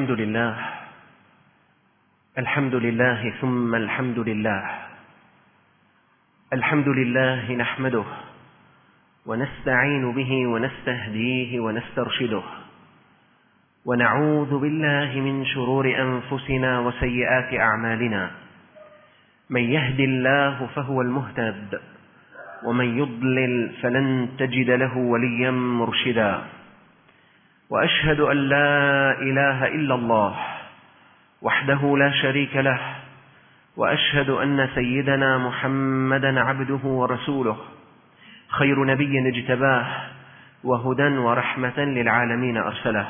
الحمد لله الحمد لله ثم الحمد لله. الحمد لله نحمده ونستعين به ونستهديه ونسترشده، ونعوذ بالله من شرور أنفسنا وسيئات أعمالنا. من يهد الله فهو المهتد، ومن يضلل فلن تجد له وليا مرشدا. وأشهد أن لا إله إلا الله وحده لا شريك له، وأشهد أن سيدنا محمدا عبده ورسوله، خير نبي اجتباه، وهدى ورحمة للعالمين أرسله.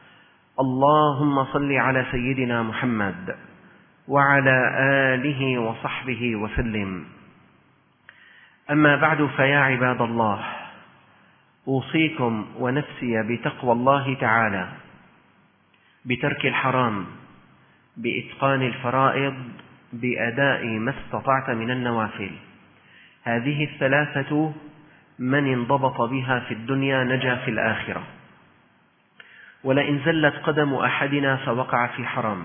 اللهم صل على سيدنا محمد وعلى آله وصحبه وسلم. أما بعد، فيا عباد الله، أوصيكم ونفسي بتقوى الله تعالى، بترك الحرام، بإتقان الفرائض، بأداء ما استطعت من النوافل. هذه الثلاثة من انضبط بها في الدنيا نجا في الآخرة. ولئن زلت قدم أحدنا فوقع في حرام،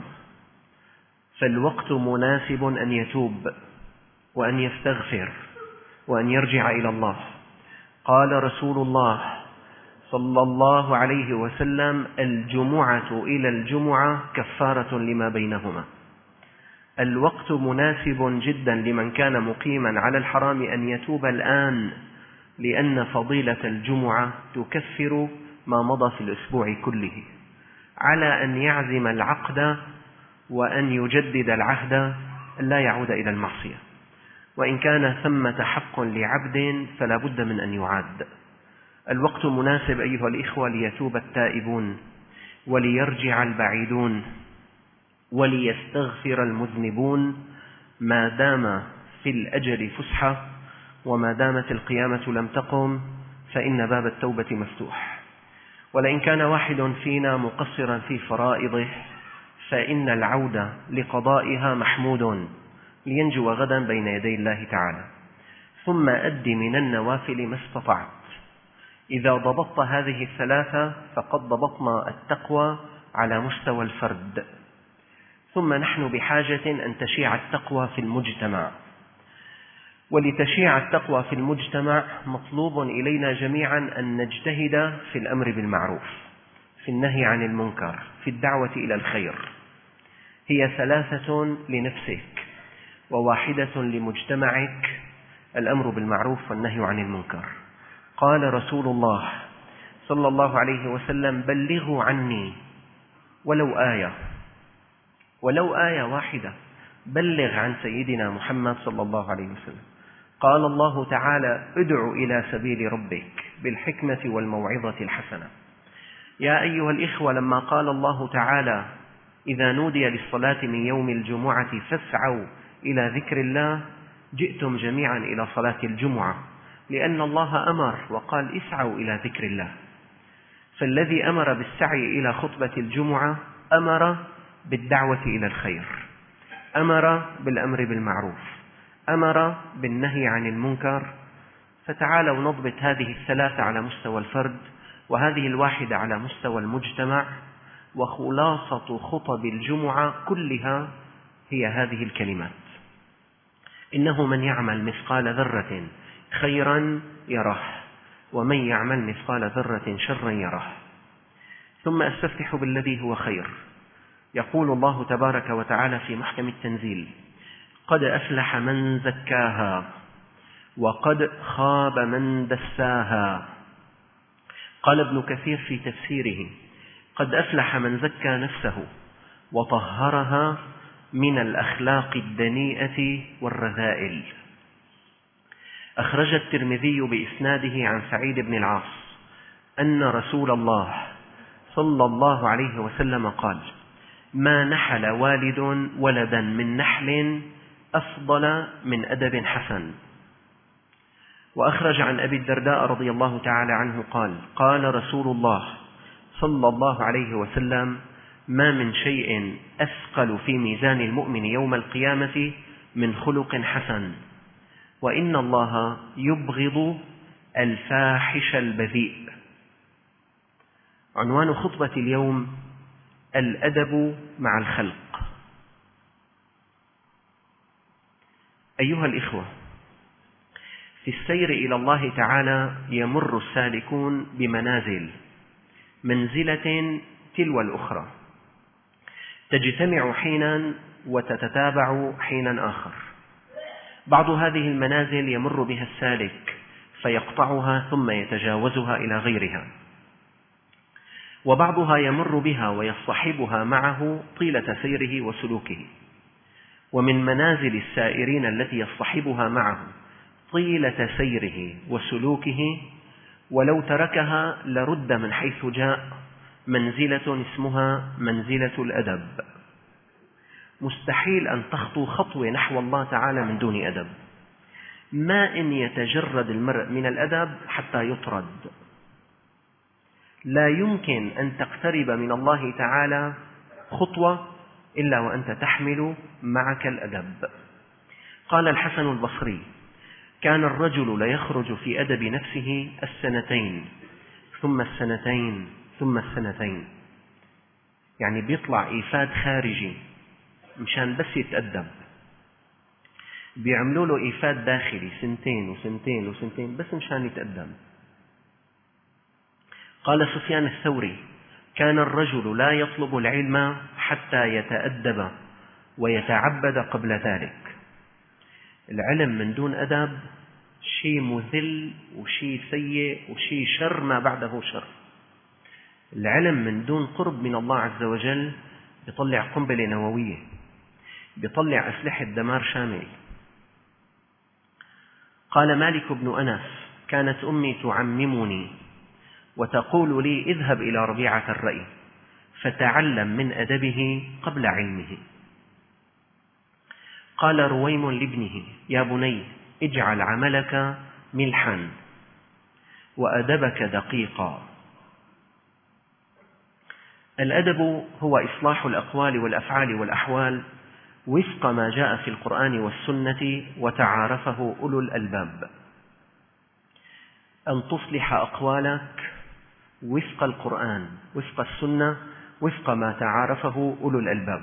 فالوقت مناسب أن يتوب وأن يستغفر وأن يرجع إلى الله. قال رسول الله صلى الله عليه وسلم: الجمعة إلى الجمعة كفارة لما بينهما. الوقت مناسب جدا لمن كان مقيما على الحرام أن يتوب الآن، لأن فضيلة الجمعة تكفر ما مضى في الأسبوع كله. على أن يعزم العقد وأن يجدد العهد، لا يعود إلى المعصية. وإن كان ثمة حق لعبد فلا بد من أن يعاد. الوقت مناسب أيها الإخوة ليتوب التائبون، وليرجع البعيدون، وليستغفر المذنبون، ما دام في الأجل فسحة، وما دامت القيامة لم تقم فإن باب التوبة مفتوح. ولئن كان واحد فينا مقصرا في فرائضه فإن العودة لقضائها محمود، لينجو غدا بين يدي الله تعالى. ثم أد من النوافل ما استطعت. إذا ضبطت هذه الثلاثة فقد ضبطنا التقوى على مستوى الفرد. ثم نحن بحاجة أن تشيع التقوى في المجتمع. ولتشيع التقوى في المجتمع مطلوب إلينا جميعا أن نجتهد في الأمر بالمعروف، في النهي عن المنكر، في الدعوة إلى الخير. هي ثلاثة لنفسك وواحدة لمجتمعك: الأمر بالمعروف والنهي عن المنكر. قال رسول الله صلى الله عليه وسلم: بلغوا عني ولو آية واحدة. بلغ عن سيدنا محمد صلى الله عليه وسلم. قال الله تعالى: ادع إلى سبيل ربك بالحكمة والموعظة الحسنة. يا أيها الإخوة، لما قال الله تعالى: إذا نودي للصلاة من يوم الجمعة فاسعوا إلى ذكر الله، جئتم جميعا إلى صلاة الجمعة، لأن الله أمر وقال: اسعوا إلى ذكر الله. فالذي أمر بالسعي إلى خطبة الجمعة أمر بالدعوة إلى الخير، أمر بالأمر بالمعروف، أمر بالنهي عن المنكر. فتعالوا نضبط هذه الثلاثة على مستوى الفرد، وهذه الواحدة على مستوى المجتمع. وخلاصة خطب الجمعة كلها هي هذه الكلمات: إنه من يعمل مثقال ذرة خيرا يره، ومن يعمل مثقال ذرة شرا يره. ثم أستفتح بالذي هو خير. يقول الله تبارك وتعالى في محكم التنزيل: قد أفلح من زكاها وقد خاب من دساها. قال ابن كثير في تفسيره: قد أفلح من زكى نفسه وطهرها من الأخلاق الدنيئة والرذائل. أخرج الترمذي بإسناده عن سعيد بن العاص أن رسول الله صلى الله عليه وسلم قال: ما نحل والد ولدا من نحل أفضل من أدب حسن. وأخرج عن أبي الدرداء رضي الله تعالى عنه قال: قال رسول الله صلى الله عليه وسلم: ما من شيء أثقل في ميزان المؤمن يوم القيامة من خلق حسن، وإن الله يبغض الفاحش البذيء. عنوان خطبة اليوم: الأدب مع الخلق. أيها الإخوة، في السير إلى الله تعالى يمر السالكون بمنازل، منزلة تلو الأخرى، تجتمع حينا وتتتابع حينا آخر. بعض هذه المنازل يمر بها السالك فيقطعها ثم يتجاوزها إلى غيرها، وبعضها يمر بها ويصطحبها معه طيلة سيره وسلوكه. ومن منازل السائرين التي يصطحبها معه طيلة سيره وسلوكه ولو تركها لرد من حيث جاء منزلة اسمها منزلة الأدب. مستحيل أن تخطو خطوة نحو الله تعالى من دون أدب. ما إن يتجرد المرء من الأدب حتى يطرد. لا يمكن أن تقترب من الله تعالى خطوة إلا وأنت تحمل معك الأدب. قال الحسن البصري: كان الرجل ليخرج في أدب نفسه 2 ثم 2 ثم 2، يعني بيطلع إيفاد خارجي مشان بس يتأدب، بيعملوا له إيفاد داخلي 2 و2 و2 بس مشان يتأدب. قال سفيان الثوري: كان الرجل لا يطلب العلم حتى يتأدب ويتعبد قبل ذلك. العلم من دون أدب شيء مذل وشيء سيء وشيء شر ما بعده شر. العلم من دون قرب من الله عز وجل بيطلع قنبلة نووية، بيطلع أسلحة دمار شامل. قال مالك بن أنس: كانت أمي تعممني وتقول لي: اذهب إلى ربيعة الرأي فتعلم من أدبه قبل علمه. قال رويم لابنه: يا بني، اجعل عملك ملحا وأدبك دقيقا. الأدب هو إصلاح الأقوال والأفعال والأحوال وفق ما جاء في القرآن والسنة وتعارفه أولو الألباب. أن تصلح أقوالك وفق القرآن، وفق السنة، وفق ما تعارفه أولو الألباب.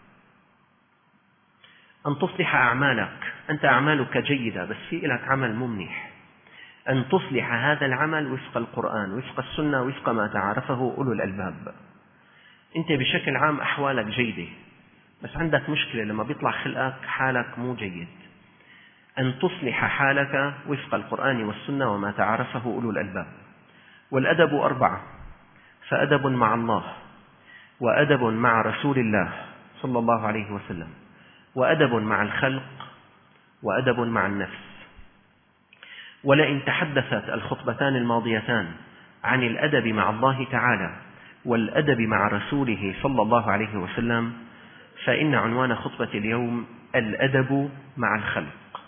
أن تصلح أعمالك، أنت أعمالك جيدة بس في لك عمل ممنح، أن تصلح هذا العمل وفق القرآن، وفق السنة، وفق ما تعارفه أولو الألباب. أنت بشكل عام أحوالك جيدة بس عندك مشكلة لما بيطلع خلقك حالك مو جيد. أن تصلح حالك وفق القرآن والسنة وما تعارفه أولو الألباب. والأدب 4: فأدب مع الله، وأدب مع رسول الله صلى الله عليه وسلم، وأدب مع الخلق، وأدب مع النفس. ولئن تحدثت الخطبتان الماضيتان عن الأدب مع الله تعالى والأدب مع رسوله صلى الله عليه وسلم، فإن عنوان خطبة اليوم الأدب مع الخلق.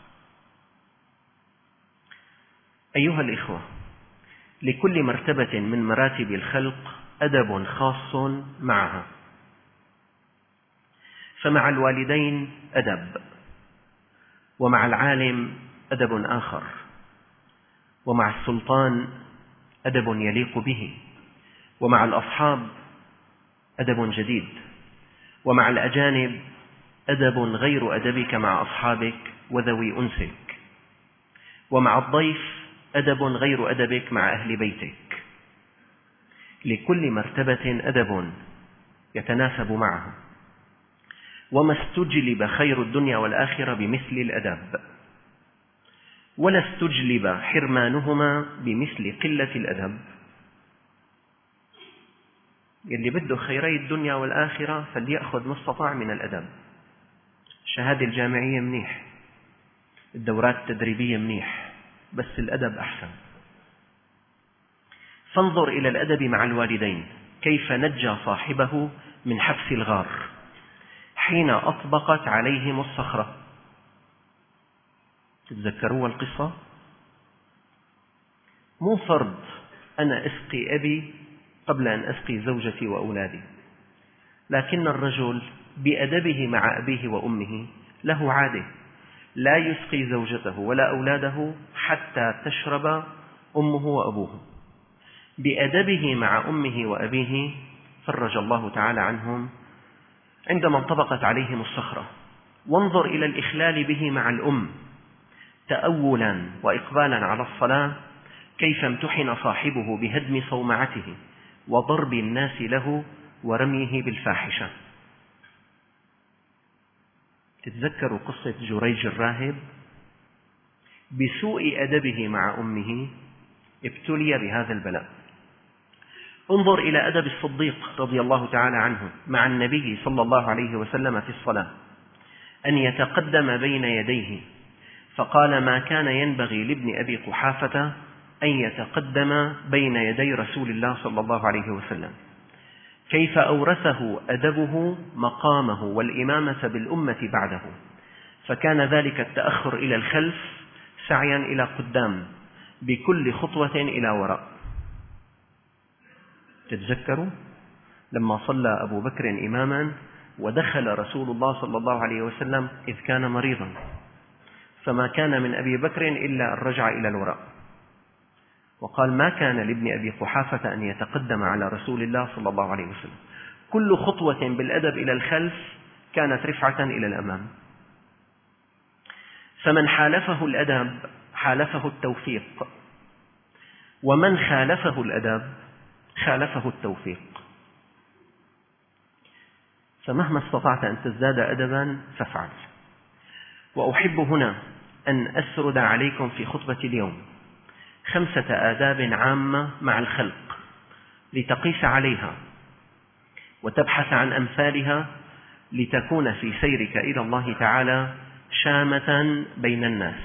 أيها الإخوة، لكل مرتبة من مراتب الخلق أدب خاص معها. فمع الوالدين أدب، ومع العالم أدب آخر، ومع السلطان أدب يليق به، ومع الأصحاب أدب جديد، ومع الأجانب أدب غير أدبك مع أصحابك وذوي أنسك، ومع الضيف أدب غير أدبك مع أهل بيتك. لكل مرتبة أدب يتناسب معه، وما استجلب خير الدنيا والآخرة بمثل الأدب، ولا استجلب حرمانهما بمثل قلة الأدب. يلي بده خيري الدنيا والآخرة فليأخذ ما استطاع من الأدب. الشهادة الجامعية منيح، الدورات التدريبية منيح، بس الأدب أحسن. فانظر إلى الأدب مع الوالدين كيف نجى صاحبه من حبس الغار حين أطبقت عليهم الصخرة. تتذكروا القصة؟ مو فرض أنا أسقي أبي قبل أن أسقي زوجتي وأولادي، لكن الرجل بأدبه مع أبيه وأمه له عادة: لا يسقي زوجته ولا أولاده حتى تشرب أمه وأبوه. بأدبه مع أمه وأبيه فرج الله تعالى عنهم عندما انطبقت عليهم الصخرة. وانظر إلى الإخلال به مع الأم تأولا وإقبالا على الصلاة، كيف امتحن صاحبه بهدم صومعته وضرب الناس له ورميه بالفاحشة. تتذكروا قصة جريج الراهب؟ بسوء أدبه مع أمه ابتلي بهذا البلاء. انظر إلى أدب الصديق رضي الله تعالى عنه مع النبي صلى الله عليه وسلم في الصلاة، أن يتقدم بين يديه، فقال: ما كان ينبغي لابن أبي قحافة أن يتقدم بين يدي رسول الله صلى الله عليه وسلم. كيف أورثه أدبه مقامه والإمامة بالأمة بعده، فكان ذلك التأخر إلى الخلف سعيا إلى قدام، بكل خطوة إلى وراء. تتذكروا لما صلى أبو بكر إماما ودخل رسول الله صلى الله عليه وسلم إذ كان مريضا، فما كان من أبي بكر إلا أن رجع إلى الوراء، وقال: ما كان لابن أبي قحافة أن يتقدم على رسول الله صلى الله عليه وسلم. كل خطوة بالأدب إلى الخلف كانت رفعة إلى الأمام. فمن حالفه الأدب حالفه التوفيق، ومن خالفه الأدب خالفه التوفيق. فمهما استطعت أن تزداد أدبا فافعل. وأحب هنا أن أسرد عليكم في خطبة اليوم 5 آداب عامة مع الخلق لتقيس عليها وتبحث عن أمثالها، لتكون في سيرك إلى الله تعالى شامة بين الناس.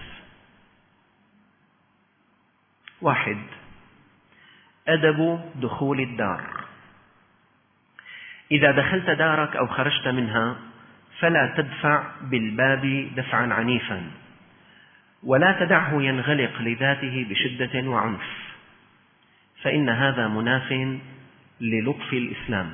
1. أدب دخول الدار. إذا دخلت دارك أو خرجت منها فلا تدفع بالباب دفعا عنيفا، ولا تدعه ينغلق لذاته بشدة وعنف، فإن هذا مناف للطف الإسلام.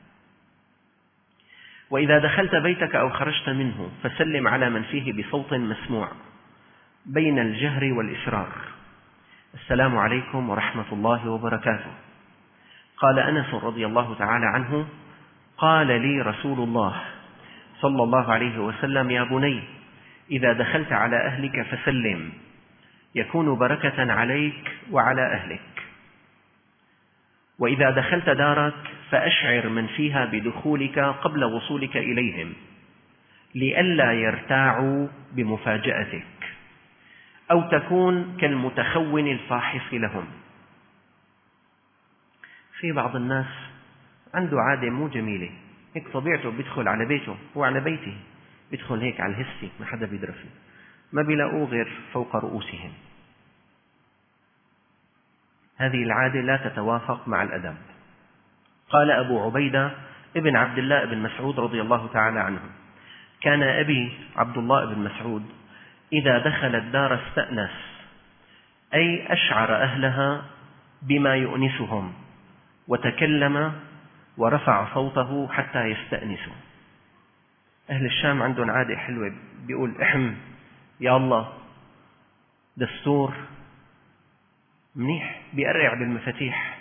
وإذا دخلت بيتك أو خرجت منه فسلم على من فيه بصوت مسموع بين الجهر والإسرار: السلام عليكم ورحمة الله وبركاته. قال أنس رضي الله تعالى عنه: قال لي رسول الله صلى الله عليه وسلم: يا بني، إذا دخلت على أهلك فسلم، يكون بركة عليك وعلى أهلك. وإذا دخلت دارك فأشعر من فيها بدخولك قبل وصولك إليهم، لئلا يرتاعوا بمفاجأتك أو تكون كالمتخون الفاحص لهم. في بعض الناس عنده عادة مو جميلة، هيك طبيعته بيدخل على بيته، هو على بيته بيدخل هيك على الهسي، ما حدا بيدري فيه، ما بيلاقوه غير فوق رؤوسهم. هذه العادة لا تتوافق مع الأدب. قال أبو عبيدة ابن عبد الله بن مسعود رضي الله تعالى عنه: كان أبي عبد الله بن مسعود إذا دخل الدار استأنس، أي أشعر أهلها بما يؤنسهم، وتكلم ورفع صوته حتى يستأنسوا. أهل الشام عندهم عادة حلوة، بيقول: احم يا الله، دستور منيح، بيقرع بالمفاتيح،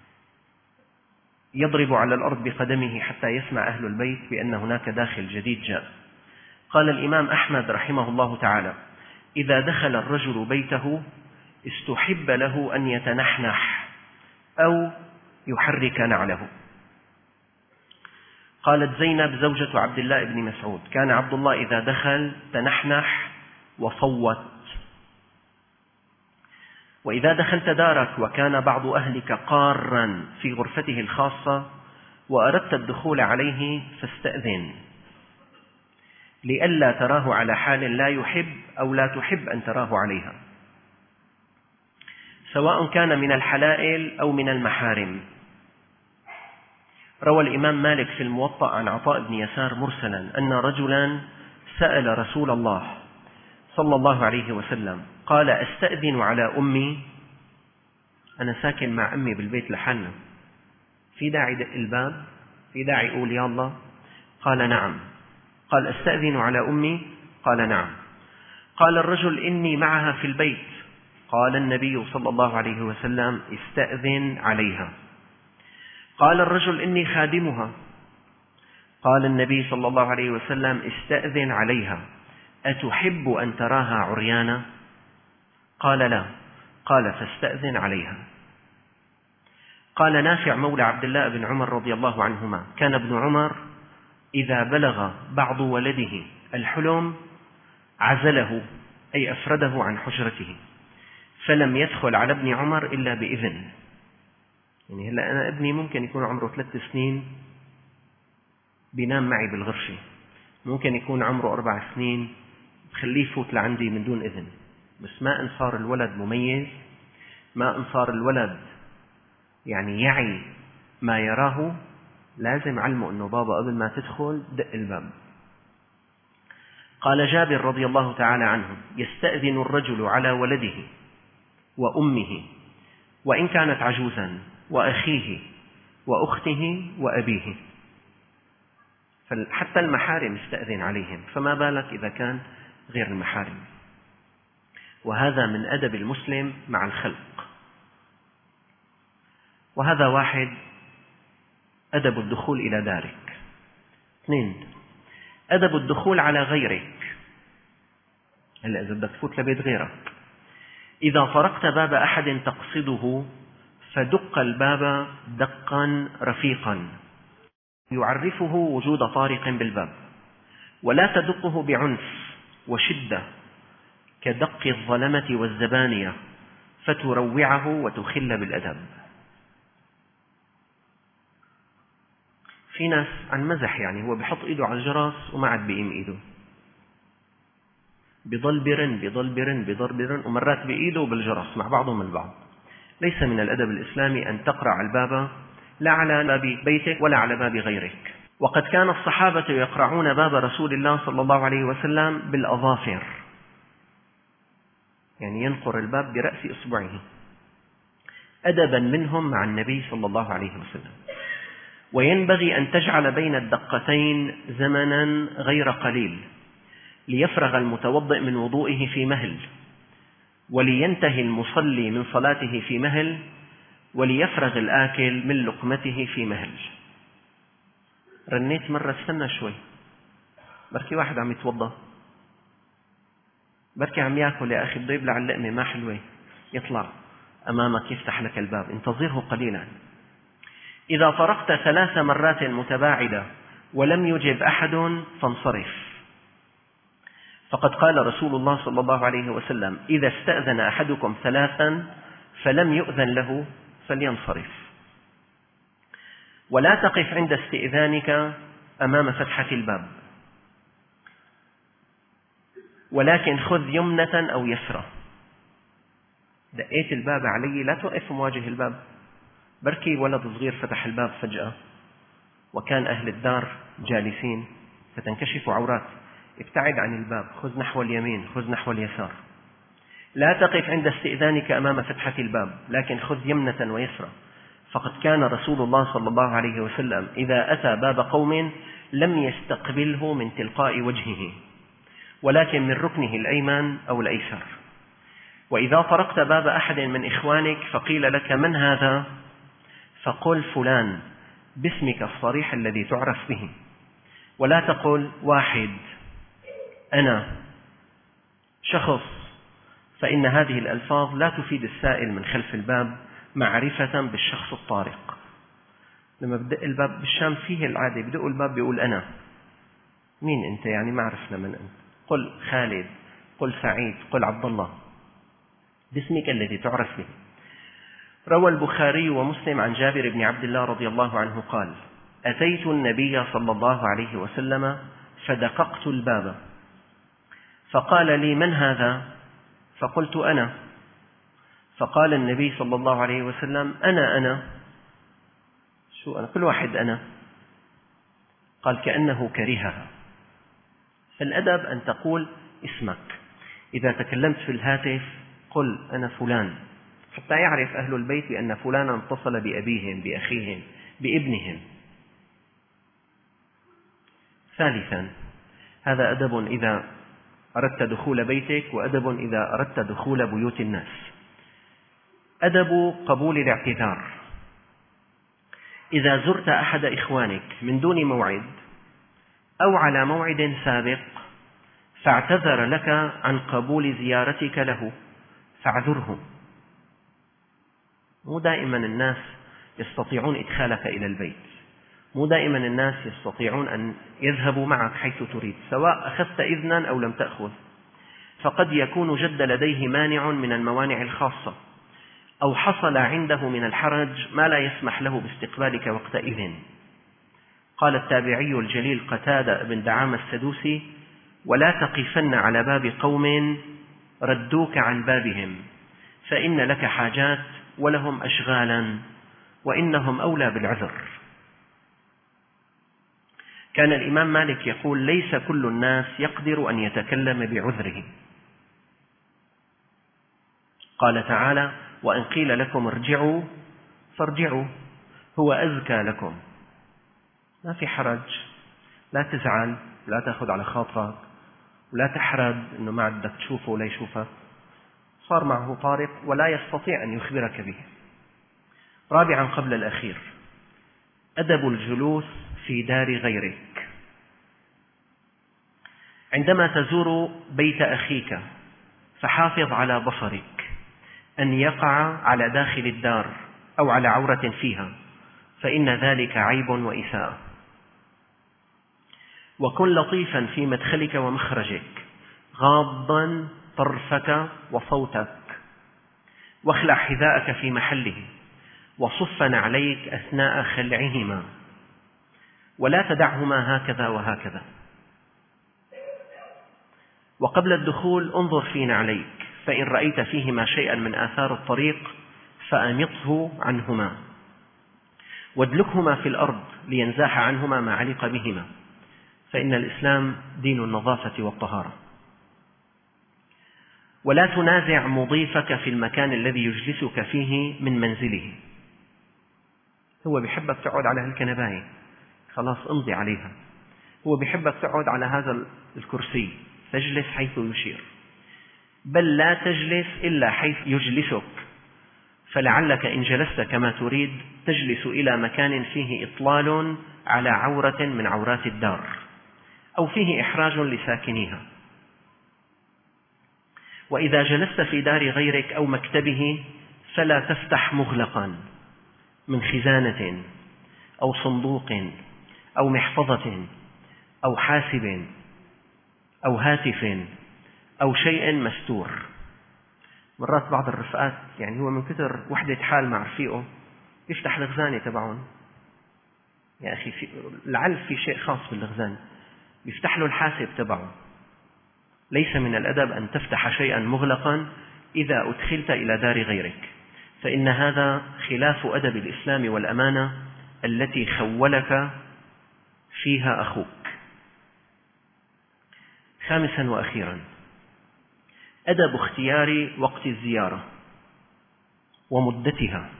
يضرب على الأرض بقدمه حتى يسمع أهل البيت بأن هناك داخل جديد جاء. قال الإمام أحمد رحمه الله تعالى: إذا دخل الرجل بيته استحب له أن يتنحنح أو يحرك نعله. قالت زينب زوجة عبد الله بن مسعود: كان عبد الله إذا دخل تنحنح وصوت. وإذا دخلت دارك وكان بعض أهلك قارا في غرفته الخاصة وأردت الدخول عليه فاستأذن، لئلا تراه على حال لا يحب أو لا تحب أن تراه عليها، سواء كان من الحلائل أو من المحارم. روى الإمام مالك في الموطأ عن عطاء بن يسار مرسلا أن رجلا سأل رسول الله صلى الله عليه وسلم قال: أستأذن على أمي؟ أنا ساكن مع أمي بالبيت لحالنا، في داعي دق الباب؟ في داعي أقول يا الله؟ قال: نعم. قال: أستأذن على أمي؟ قال: نعم. قال الرجل: إني معها في البيت. قال النبي صلى الله عليه وسلم: استأذن عليها. قال الرجل: إني خادمها. قال النبي صلى الله عليه وسلم: استأذن عليها، أتحب أن تراها عريانا؟ قال: لا. قال: فاستأذن عليها. قال نافع مولى عبد الله بن عمر رضي الله عنهما: كان ابن عمر إذا بلغ بعض ولده الحلم عزله، أي أفرده عن حجرته، فلم يدخل على ابن عمر إلا بإذن. يعني هلأ أنا ابني ممكن يكون عمره 3 سنين بينام معي بالغرفة، ممكن يكون عمره 4 سنين بخليه يفوت لعندي من دون إذن، بس ما إن صار الولد مميز، ما إن صار الولد يعني يعي ما يراه، لازم علمه أنه بابا قبل ما تدخل دق الباب. قال جابر رضي الله تعالى عنه: يستأذن الرجل على ولده وأمه وإن كانت عجوزا، وأخيه وأخته وأبيه، حتى المحارم يستأذن عليهم، فما بالك إذا كان غير المحارم. وهذا من أدب المسلم مع الخلق. وهذا واحد، أدب الدخول إلى دارك. 2، أدب الدخول على غيرك. هلأ إذا بدك تفوت لبيت غيرك، إذا طرقت باب أحد تقصده فدق الباب دقا رفيقا يعرفه وجود طارق بالباب، ولا تدقه بعنف وشدة كدق الظلمة والزبانية فتروعه وتخل بالأدب. في ناس عن مزح، يعني هو بيحط إيده على الجرس وما عاد بيقيم إيده، بيضل برن ومرات بإيده وبالجرس مع بعضهم البعض. ليس من الأدب الإسلامي أن تقرع الباب لا على باب بيتك ولا على باب غيرك. وقد كان الصحابة يقرعون باب رسول الله صلى الله عليه وسلم بالأظافر، يعني ينقر الباب برأس إصبعه أدبا منهم مع النبي صلى الله عليه وسلم. وينبغي أن تجعل بين الدقتين زمنا غير قليل ليفرغ المتوضئ من وضوئه في مهل، ولينتهي المصلي من صلاته في مهل، وليفرغ الآكل من لقمته في مهل. رنيت مرة استنى شوي، بركي واحد عم يتوضأ، بركي عم يأكل يا أخي بده يبلع اللقمة ما حلوة، يطلع أمامك يفتح لك الباب، انتظره قليلا. إذا طرقت 3 مرات متباعدة ولم يجب أحد فانصرف، فقد قال رسول الله صلى الله عليه وسلم: إذا استأذن أحدكم 3 فلم يؤذن له فلينصرف. ولا تقف عند استئذانك أمام فتحة الباب، ولكن خذ يمنة أو يسرى. دقيت الباب علي، لا توقف مواجه الباب، بركي ولد صغير فتح الباب فجأة وكان أهل الدار جالسين فتنكشف عورات، ابتعد عن الباب، خذ نحو اليمين، خذ نحو اليسار. لا تقف عند استئذانك أمام فتحة الباب، لكن خذ يمنة ويسرى. فقد كان رسول الله صلى الله عليه وسلم إذا أتى باب قوم لم يستقبله من تلقاء وجهه، ولكن من ركنه الأيمن أو الأيسر. وإذا طرقت باب أحد من إخوانك فقيل لك: من هذا؟ فقل: فلان، باسمك الصريح الذي تعرف به، ولا تقل واحد، أنا، شخص، فإن هذه الألفاظ لا تفيد السائل من خلف الباب معرفة بالشخص الطارق. لما بدق الباب بالشام فيه العادة بدق الباب بيقول أنا، مين أنت؟ يعني ما عرفنا من أنت، قل خالد، قل سعيد، قل عبد الله، باسمك الذي تعرف به. روى البخاري ومسلم عن جابر بن عبد الله رضي الله عنه قال: أتيت النبي صلى الله عليه وسلم فدققت الباب فقال لي: من هذا؟ فقلت: أنا. فقال النبي صلى الله عليه وسلم: أنا. شو أنا؟ كل واحد أنا. قال: كأنه كرهها. فالأدب أن تقول اسمك. إذا تكلمت في الهاتف قل: أنا فلان، حتى يعرف أهل البيت بأن فلانا اتصل بأبيهم، بأخيهم، بابنهم. 3، هذا أدب إذا أردت دخول بيتك، وأدب إذا أردت دخول بيوت الناس. أدب قبول الاعتذار. إذا زرت أحد إخوانك من دون موعد أو على موعد سابق فاعتذر لك عن قبول زيارتك له فاعذره. مو دائما الناس يستطيعون إدخالك إلى البيت، مو دائما الناس يستطيعون أن يذهبوا معك حيث تريد، سواء أخذت إذنا أو لم تأخذ، فقد يكون جد لديه مانع من الموانع الخاصة، أو حصل عنده من الحرج ما لا يسمح له باستقبالك وقتئذ. قال التابعي الجليل قتادة بن دعامة السدوسي: ولا تقفن على باب قوم ردوك عن بابهم، فإن لك حاجات ولهم أشغالا وإنهم أولى بالعذر. كان الإمام مالك يقول: ليس كل الناس يقدر أن يتكلم بعذره. قال تعالى: وإن قيل لكم ارجعوا فارجعوا هو أزكى لكم. ما في حرج، لا تزعل، لا تأخذ على خاطرك، ولا تحرج أنه ما عندك تشوفه ولا يشوفك. صار معه طارق ولا يستطيع أن يخبرك به. رابعا قبل الأخير: أدب الجلوس في دار غيرك. عندما تزور بيت أخيك فحافظ على بصرك أن يقع على داخل الدار أو على عورة فيها، فإن ذلك عيب وإساءة. وكن لطيفا في مدخلك ومخرجك، غاضا طرفك وصوتك، واخلع حذاءك في محله، وصفا عليك أثناء خلعهما، ولا تدعهما هكذا وهكذا. وقبل الدخول انظر في نعليك، فإن رأيت فيهما شيئا من آثار الطريق فأمطه عنهما، وادلكهما في الأرض لينزاح عنهما ما علق بهما، فإن الإسلام دين النظافة والطهارة. ولا تنازع مضيفك في المكان الذي يجلسك فيه من منزله. هو بيحبك تقعد على هالكنباية، خلاص امضي عليها. هو بيحبك تقعد على هذا الكرسي، تجلس حيث يشير، بل لا تجلس إلا حيث يجلسك، فلعلك إن جلست كما تريد تجلس إلى مكان فيه إطلال على عورة من عورات الدار، أو فيه إحراج لساكنيها. وإذا جلست في دار غيرك أو مكتبه فلا تفتح مغلقا من خزانة أو صندوق أو محفظة أو حاسب أو هاتف أو شيء مستور. مرات بعض الرفقات يعني هو من كثر وحدة حال مع رفيقه يفتح الخزانة تبعهم. يا أخي لعل في شيء خاص بالخزانة، يفتح له الحاسب تبعه. ليس من الأدب أن تفتح شيئا مغلقا إذا أدخلت إلى دار غيرك، فإن هذا خلاف أدب الإسلام والأمانة التي خولك فيها أخوك. خامسا وأخيرا: أدب اختيار وقت الزيارة ومدتها.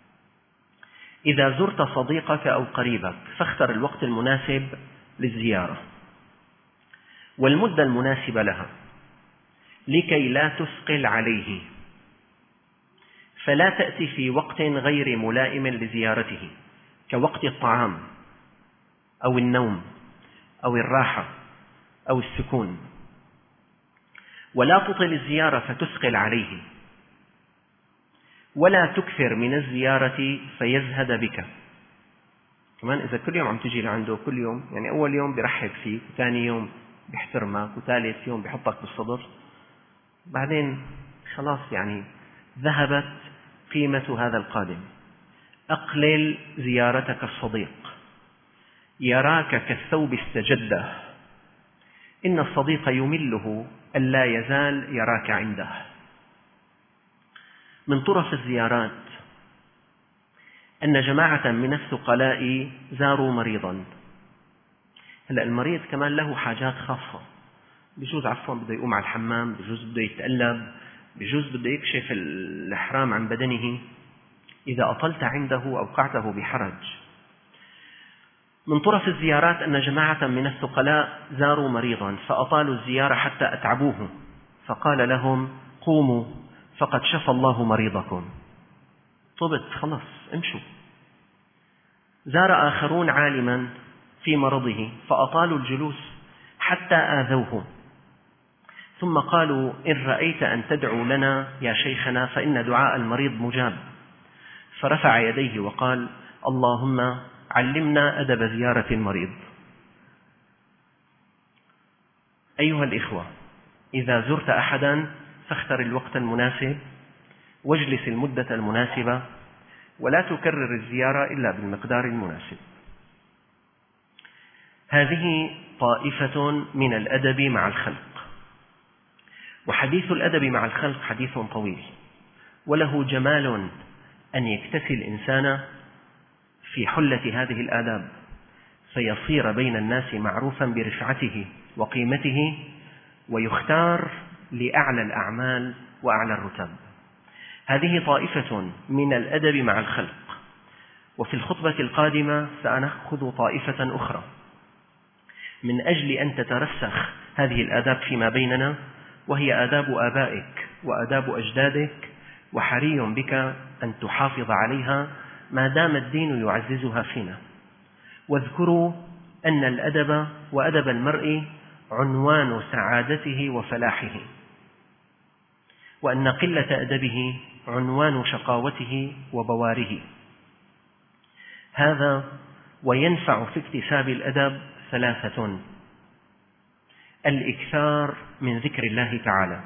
إذا زرت صديقك أو قريبك فاختر الوقت المناسب للزيارة والمدة المناسبة لها لكي لا تثقل عليه، فلا تأتي في وقت غير ملائم لزيارته كوقت الطعام أو النوم أو الراحة أو السكون. ولا تطل الزيارة فتثقل عليه، ولا تكثر من الزيارة فيزهد بك. كمان إذا كل يوم عم تجي لعنده كل يوم، يعني أول يوم برحب فيك، وثاني يوم بيحترمك، وثالث يوم بيحطك بالصدر، بعدين خلاص يعني ذهبت قيمة هذا القادم. أقلل زيارتك الصديق، يراك كالثوب استجده، إن الصديق يمله ألا يزال يراك عنده. من طرف الزيارات أن جماعة من الثقلاء زاروا مريضا. هلأ المريض كمان له حاجات خاصة، بجوز بده يقوم على الحمام، بجوز بده يتقلب، بجوز بده يكشف الإحرام عن بدنه. إذا أطلت عنده أوقعته بحرج. من طرف الزيارات أن جماعة من الثقلاء زاروا مريضا فأطالوا الزيارة حتى أتعبوه، فقال لهم: قوموا فقد شفى الله مريضكم، طبت خلاص امشوا. زار آخرون عالما في مرضه فأطالوا الجلوس حتى آذوه، ثم قالوا: إن رأيت أن تدعو لنا يا شيخنا فإن دعاء المريض مجاب. فرفع يديه وقال: اللهم علمنا أدب زيارة المريض. أيها الإخوة، إذا زرت أحدا فاختر الوقت المناسب واجلس المدة المناسبة، ولا تكرر الزيارة إلا بالمقدار المناسب. هذه طائفة من الأدب مع الخلق، وحديث الأدب مع الخلق حديث طويل، وله جمال أن يكتسي الإنسان في حلة هذه الآداب، فيصير بين الناس معروفا برفعته وقيمته، ويختار لأعلى الأعمال وأعلى الرتب. هذه طائفة من الأدب مع الخلق. وفي الخطبة القادمة سنأخذ طائفة أخرى من أجل أن تترسخ هذه الآداب فيما بيننا، وهي آداب آبائك وآداب أجدادك، وحري بك أن تحافظ عليها ما دام الدين يعززها فينا. واذكروا أن الأدب وأدب المرء عنوان سعادته وفلاحه، وأن قلة أدبه عنوان شقاوته وبواره. هذا وينفع في اكتساب الأدب ثلاثة: الإكثار من ذكر الله تعالى،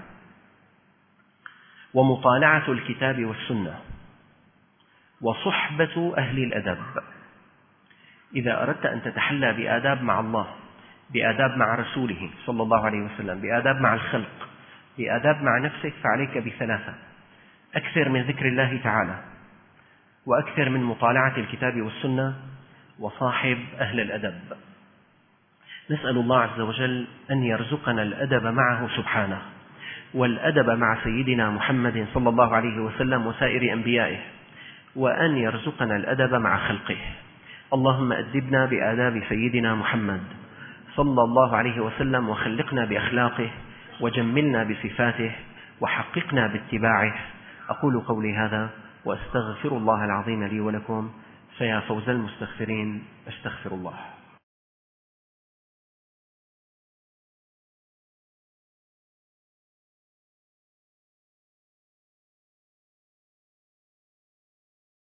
ومطالعة الكتاب والسنة، وصحبة أهل الأدب. إذا أردت أن تتحلى بآداب مع الله، بآداب مع رسوله صلى الله عليه وسلم، بآداب مع الخلق، بآداب مع نفسك، فعليك بثلاثة: أكثر من ذكر الله تعالى، وأكثر من مطالعة الكتاب والسنة، وصاحب أهل الأدب. نسأل الله عز وجل أن يرزقنا الأدب معه سبحانه، والأدب مع سيدنا محمد صلى الله عليه وسلم وسائر أنبيائه، وأن يرزقنا الأدب مع خلقه. اللهم أدبنا بآداب سيدنا محمد صلى الله عليه وسلم، وخلقنا بأخلاقه، وجملنا بصفاته، وحققنا باتباعه. أقول قولي هذا وأستغفر الله العظيم لي ولكم، فيا فوز المستغفرين، أستغفر الله.